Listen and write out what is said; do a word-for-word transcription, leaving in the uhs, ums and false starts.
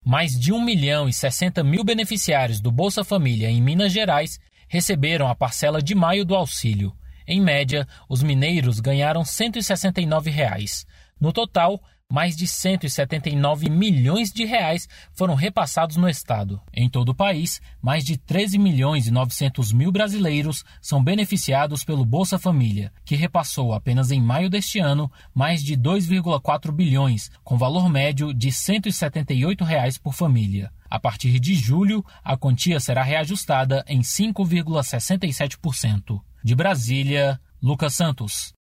Mais de um milhão e sessenta mil beneficiários do Bolsa Família em Minas Gerais receberam a parcela de maio do auxílio. Em média, os mineiros ganharam cento e sessenta e nove reais. No total, mais de cento e setenta e nove milhões de reais foram repassados no estado. Em todo o país, mais de treze milhões e novecentos mil brasileiros são beneficiados pelo Bolsa Família, que repassou apenas em maio deste ano mais de dois vírgula quatro bilhões, com valor médio de cento e setenta e oito reais por família. A partir de julho, a quantia será reajustada em cinco vírgula sessenta e sete por cento. De Brasília, Lucas Santos.